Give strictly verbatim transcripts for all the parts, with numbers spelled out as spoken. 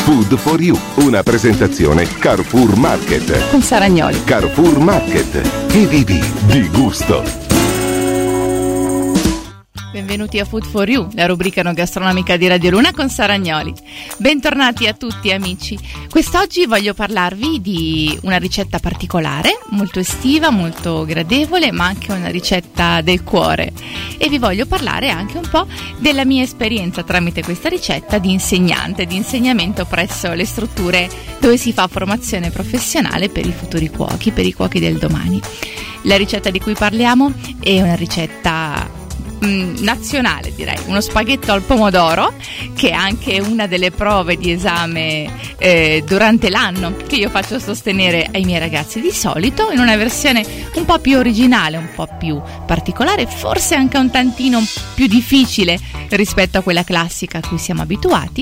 Food for You, una presentazione Carrefour Market. Con Saragnoli. Carrefour Market. E vivi di gusto. Benvenuti a Food for You, la rubrica no gastronomica di Radio Luna con Saragnoli. Bentornati a tutti amici. Quest'oggi voglio parlarvi di una ricetta particolare, molto estiva, molto gradevole, ma anche una ricetta del cuore. E vi voglio parlare anche un po' della mia esperienza tramite questa ricetta di insegnante, di insegnamento presso le strutture dove si fa formazione professionale per i futuri cuochi, per i cuochi del domani. La ricetta di cui parliamo è una ricetta nazionale, direi, uno spaghetto al pomodoro, che è anche una delle prove di esame eh, durante l'anno che io faccio sostenere ai miei ragazzi, di solito in una versione un po' più originale, un po' più particolare, forse anche un tantino più difficile rispetto a quella classica a cui siamo abituati,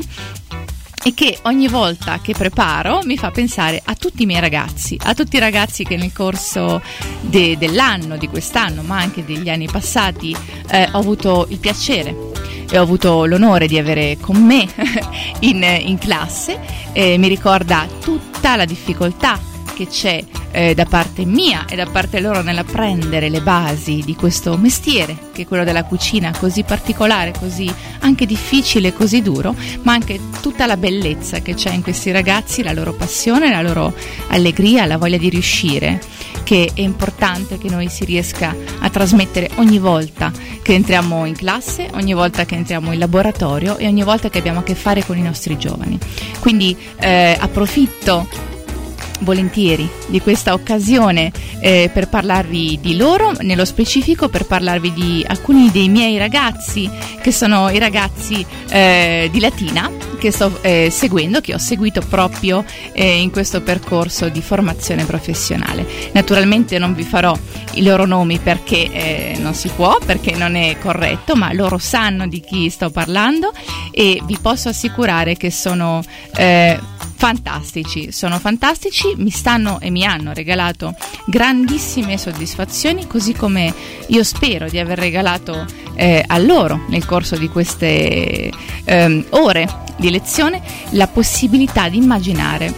e che ogni volta che preparo mi fa pensare a tutti i miei ragazzi, a tutti i ragazzi che nel corso de- dell'anno, di quest'anno, ma anche degli anni passati, eh, ho avuto il piacere e ho avuto l'onore di avere con me in, in classe. Eh, mi ricorda tutta la difficoltà che c'è eh, da parte mia e da parte loro nell'apprendere le basi di questo mestiere, che è quello della cucina, così particolare, così anche difficile, così duro, ma anche tutta la bellezza che c'è in questi ragazzi, la loro passione, la loro allegria, la voglia di riuscire, che è importante che noi si riesca a trasmettere ogni volta che entriamo in classe, ogni volta che entriamo in laboratorio e ogni volta che abbiamo a che fare con i nostri giovani. Quindi eh, approfitto volentieri di questa occasione eh, per parlarvi di loro, nello specifico per parlarvi di alcuni dei miei ragazzi, che sono i ragazzi eh, di Latina che sto eh, seguendo, che ho seguito proprio eh, in questo percorso di formazione professionale. Naturalmente non vi farò i loro nomi perché eh, non si può, perché non è corretto, ma loro sanno di chi sto parlando e vi posso assicurare che sono eh, fantastici, sono fantastici, mi stanno e mi hanno regalato grandissime soddisfazioni, così come io spero di aver regalato eh, a loro nel corso di queste eh, ore di lezione la possibilità di immaginare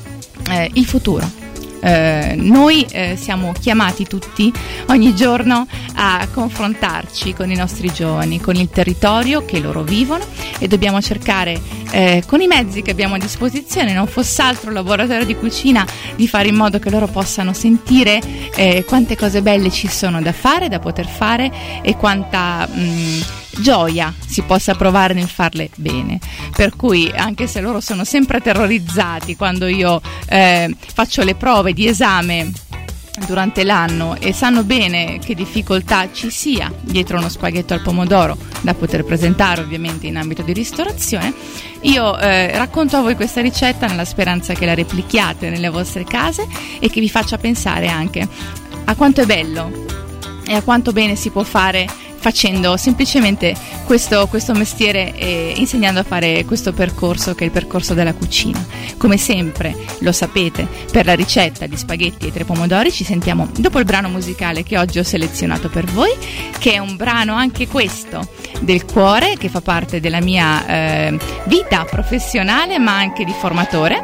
eh, il futuro. Eh, noi eh, siamo chiamati tutti ogni giorno a confrontarci con i nostri giovani, con il territorio che loro vivono, e dobbiamo cercare eh, con i mezzi che abbiamo a disposizione, non fosse altro il laboratorio di cucina, di fare in modo che loro possano sentire eh, quante cose belle ci sono da fare, da poter fare, e quanta mh, gioia si possa provare nel farle bene. Per cui, anche se loro sono sempre terrorizzati quando io eh, faccio le prove di esame durante l'anno e sanno bene che difficoltà ci sia dietro uno spaghetto al pomodoro da poter presentare ovviamente in ambito di ristorazione, io eh, racconto a voi questa ricetta nella speranza che la replichiate nelle vostre case e che vi faccia pensare anche a quanto è bello e a quanto bene si può fare facendo semplicemente questo, questo mestiere e insegnando a fare questo percorso, che è il percorso della cucina. Come sempre, lo sapete, per la ricetta di spaghetti ai tre pomodori ci sentiamo dopo il brano musicale che oggi ho selezionato per voi, che è un brano anche questo del cuore, che fa parte della mia eh, vita professionale ma anche di formatore,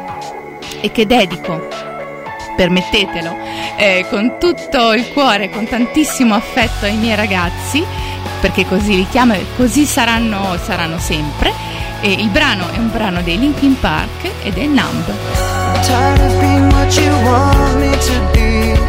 e che dedico, permettetelo, eh, con tutto il cuore, con tantissimo affetto ai miei ragazzi, perché così li chiamo e così saranno, saranno sempre. E il brano è un brano dei Linkin Park ed è Numb. I'm tired of being what you want me to be.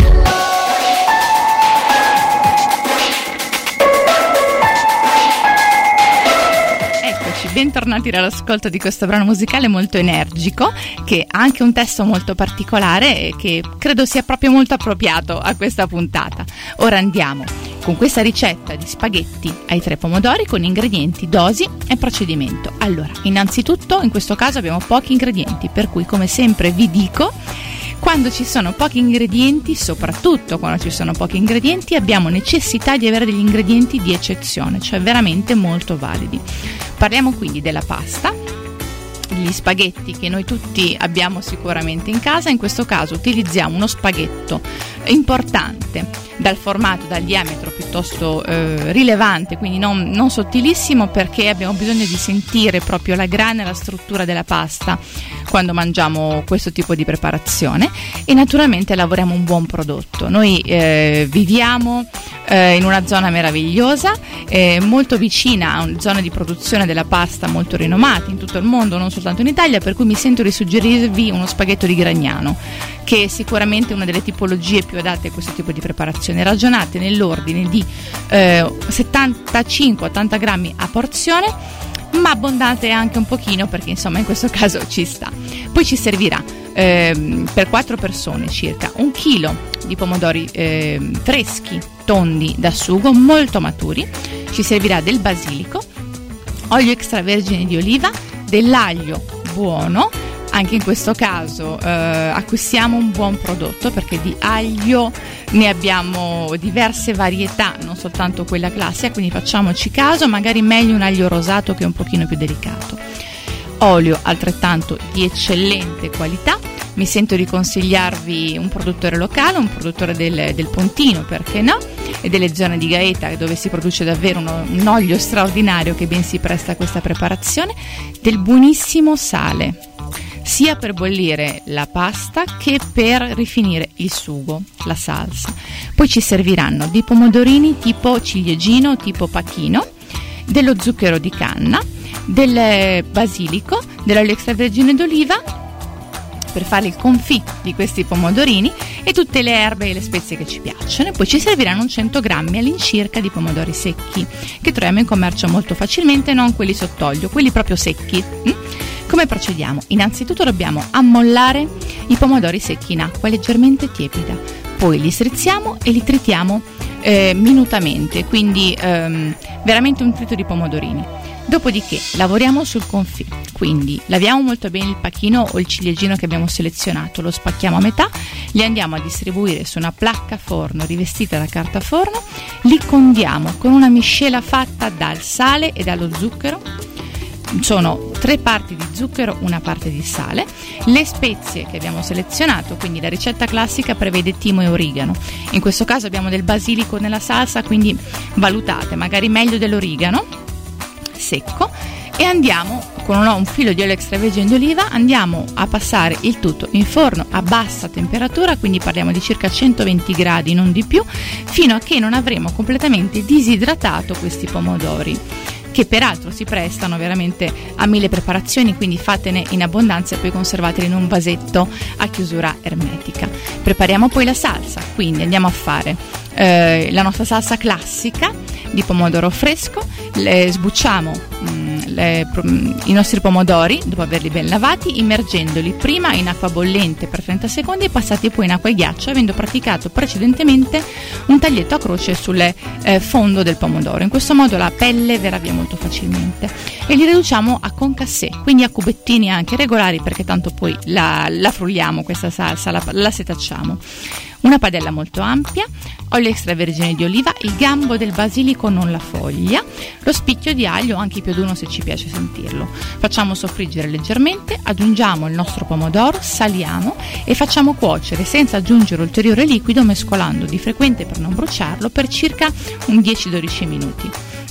Bentornati all'ascolto di questo brano musicale molto energico, che ha anche un testo molto particolare e che credo sia proprio molto appropriato a questa puntata. Ora andiamo con questa ricetta di spaghetti ai tre pomodori con ingredienti, dosi e procedimento. Allora, innanzitutto in questo caso abbiamo pochi ingredienti, per cui come sempre vi dico, quando ci sono pochi ingredienti, soprattutto quando ci sono pochi ingredienti, abbiamo necessità di avere degli ingredienti di eccezione, cioè veramente molto validi. Parliamo quindi della pasta, gli spaghetti che noi tutti abbiamo sicuramente in casa. In questo caso utilizziamo uno spaghetto importante, dal formato, dal diametro piuttosto eh, rilevante, quindi non, non sottilissimo, perché abbiamo bisogno di sentire proprio la grana e la struttura della pasta quando mangiamo questo tipo di preparazione. E naturalmente lavoriamo un buon prodotto. Noi eh, viviamo eh, in una zona meravigliosa, eh, molto vicina a una zona di produzione della pasta molto rinomata in tutto il mondo, non soltanto in Italia, per cui mi sento di suggerirvi uno spaghetto di Gragnano, che è sicuramente una delle tipologie più adatte a questo tipo di preparazione. Ragionate nell'ordine di eh, settantacinque ottanta grammi a porzione, ma abbondante anche un pochino, perché insomma in questo caso ci sta. Poi ci servirà eh, per quattro persone circa un chilo di pomodori eh, freschi, tondi da sugo, molto maturi. Ci servirà del basilico, olio extravergine di oliva, dell'aglio buono. Anche in questo caso eh, acquistiamo un buon prodotto, perché di aglio ne abbiamo diverse varietà, non soltanto quella classica, quindi facciamoci caso, magari meglio un aglio rosato che è un pochino più delicato. Olio altrettanto di eccellente qualità. Mi sento di consigliarvi un produttore locale, un produttore del, del Pontino, perché no, e delle zone di Gaeta, dove si produce davvero uno, un olio straordinario che ben si presta a questa preparazione. Del buonissimo sale, sia per bollire la pasta che per rifinire il sugo, la salsa. Poi ci serviranno dei pomodorini tipo ciliegino, tipo pachino, dello zucchero di canna, del basilico, dell'olio extravergine d'oliva per fare il confit di questi pomodorini, e tutte le erbe e le spezie che ci piacciono. E poi ci serviranno cento grammi all'incirca di pomodori secchi, che troviamo in commercio molto facilmente, non quelli sott'olio, quelli proprio secchi. Come procediamo? Innanzitutto dobbiamo ammollare i pomodori secchi in acqua leggermente tiepida, poi li strizziamo e li tritiamo eh, minutamente, quindi ehm, veramente un trito di pomodorini. Dopodiché lavoriamo sul confit, quindi laviamo molto bene il pachino o il ciliegino che abbiamo selezionato, lo spacchiamo a metà, li andiamo a distribuire su una placca forno rivestita da carta forno, li condiamo con una miscela fatta dal sale e dallo zucchero. Sono tre parti di zucchero, una parte di sale, le spezie che abbiamo selezionato, quindi la ricetta classica prevede timo e origano. In questo caso abbiamo del basilico nella salsa, quindi valutate, magari meglio dell'origano secco, e andiamo con un, un filo di olio extravergine d'oliva, andiamo a passare il tutto in forno a bassa temperatura, quindi parliamo di circa centoventi gradi, non di più, fino a che non avremo completamente disidratato questi pomodori, che peraltro si prestano veramente a mille preparazioni, quindi fatene in abbondanza e poi conservateli in un vasetto a chiusura ermetica. Prepariamo poi la salsa, quindi andiamo a fare eh, la nostra salsa classica di pomodoro fresco, le sbucciamo mh, le, mh, i nostri pomodori dopo averli ben lavati, immergendoli prima in acqua bollente per trenta secondi e passati poi in acqua e ghiaccio, avendo praticato precedentemente un taglietto a croce sul eh, fondo del pomodoro. In questo modo la pelle verrà via molto facilmente, e li riduciamo a concassè, quindi a cubettini anche regolari, perché tanto poi la, la frulliamo questa salsa, la, la setacciamo. Una padella molto ampia, olio extravergine di oliva, il gambo del basilico, non la foglia, lo spicchio di aglio, anche più d'uno se ci piace sentirlo. Facciamo soffriggere leggermente, aggiungiamo il nostro pomodoro, saliamo e facciamo cuocere senza aggiungere ulteriore liquido, mescolando di frequente per non bruciarlo per circa un dieci dodici minuti.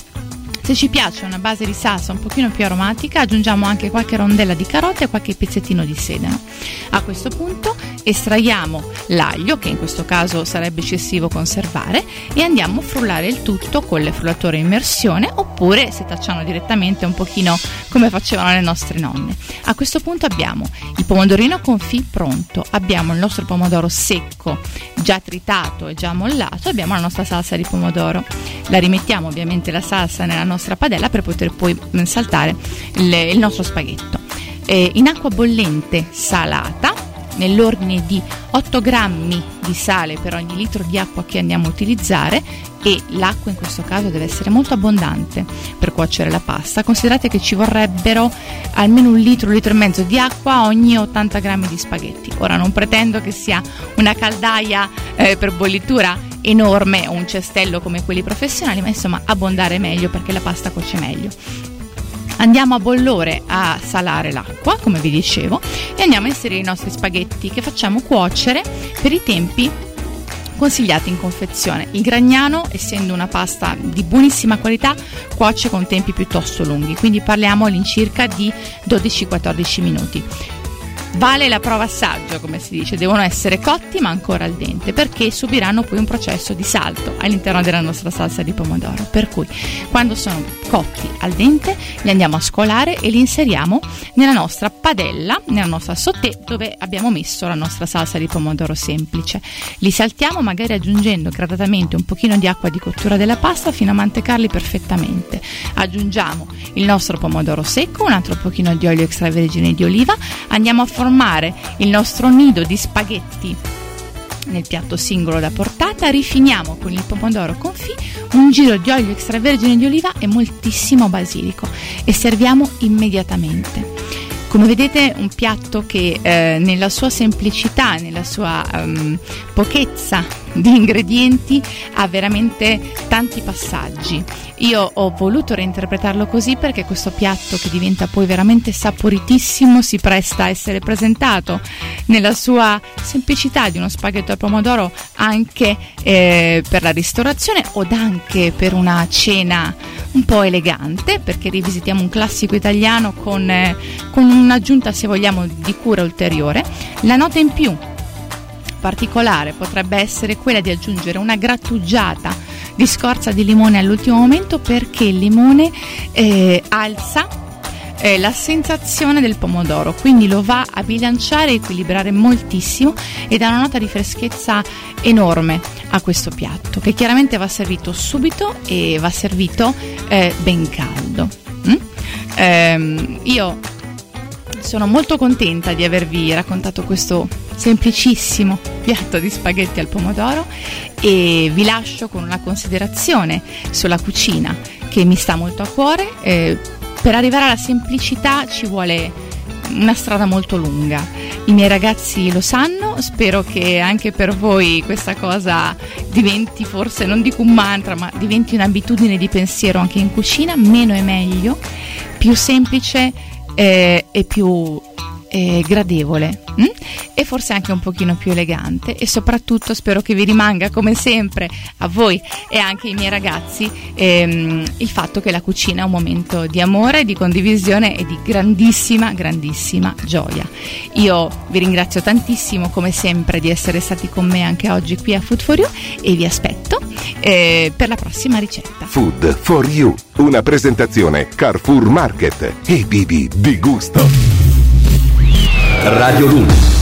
Se ci piace una base di salsa un pochino più aromatica, aggiungiamo anche qualche rondella di carota e qualche pezzettino di sedano. A questo punto estraiamo l'aglio, che in questo caso sarebbe eccessivo conservare, e andiamo a frullare il tutto con le frullatori a immersione, oppure setacciano direttamente un pochino come facevano le nostre nonne. A questo punto abbiamo il pomodorino confit pronto, abbiamo il nostro pomodoro secco già tritato e già mollato, abbiamo la nostra salsa di pomodoro. La rimettiamo ovviamente la salsa nella nostra padella per poter poi saltare il, il nostro spaghetto. E in acqua bollente salata, nell'ordine di otto grammi di sale per ogni litro di acqua che andiamo a utilizzare, e l'acqua in questo caso deve essere molto abbondante per cuocere la pasta. Considerate che ci vorrebbero almeno un litro, un litro e mezzo di acqua ogni ottanta grammi di spaghetti. Ora non pretendo che sia una caldaia eh, per bollitura enorme o un cestello come quelli professionali, ma insomma abbondare meglio perché la pasta cuoce meglio. Andiamo a bollore a salare l'acqua, come vi dicevo, e andiamo a inserire i nostri spaghetti che facciamo cuocere per i tempi consigliati in confezione. Il Gragnano, essendo una pasta di buonissima qualità, cuoce con tempi piuttosto lunghi, quindi parliamo all'incirca di dodici quattordici minuti. Vale la prova assaggio, come si dice, devono essere cotti ma ancora al dente, perché subiranno poi un processo di salto all'interno della nostra salsa di pomodoro, per cui quando sono cotti al dente li andiamo a scolare e li inseriamo nella nostra padella, nella nostra sauté, dove abbiamo messo la nostra salsa di pomodoro semplice. Li saltiamo magari aggiungendo gradatamente un pochino di acqua di cottura della pasta fino a mantecarli perfettamente. Aggiungiamo il nostro pomodoro secco, un altro pochino di olio extravergine di oliva, andiamo a formare il nostro nido di spaghetti nel piatto singolo da portata, rifiniamo con il pomodoro confit, un giro di olio extravergine di oliva e moltissimo basilico e serviamo immediatamente. Come vedete, un piatto che eh, nella sua semplicità, nella sua um, pochezza di ingredienti ha veramente tanti passaggi. Io ho voluto reinterpretarlo così perché questo piatto, che diventa poi veramente saporitissimo, si presta a essere presentato nella sua semplicità di uno spaghetto al pomodoro anche eh, per la ristorazione o anche per una cena un po' elegante, perché rivisitiamo un classico italiano con, eh, con un'aggiunta, se vogliamo, di cura ulteriore. La nota in più particolare potrebbe essere quella di aggiungere una grattugiata di scorza di limone all'ultimo momento, perché il limone eh, alza eh, la sensazione del pomodoro, quindi lo va a bilanciare e equilibrare moltissimo e dà una nota di freschezza enorme a questo piatto, che chiaramente va servito subito e va servito eh, ben caldo. Mm? Ehm, io sono molto contenta di avervi raccontato questo semplicissimo piatto di spaghetti al pomodoro e vi lascio con una considerazione sulla cucina che mi sta molto a cuore. Eh, per arrivare alla semplicità ci vuole una strada molto lunga. I miei ragazzi lo sanno, spero che anche per voi questa cosa diventi, forse non dico un mantra, ma diventi un'abitudine di pensiero anche in cucina. Meno è meglio, più semplice eh, e più eh, gradevole hm? e forse anche un pochino più elegante, e soprattutto spero che vi rimanga, come sempre, a voi e anche ai miei ragazzi ehm, il fatto che la cucina è un momento di amore, di condivisione e di grandissima grandissima gioia. Io vi ringrazio tantissimo come sempre di essere stati con me anche oggi qui a Food for You e vi aspetto eh, per la prossima ricetta. Food for You, una presentazione Carrefour Market e B B di gusto. Radio Luna.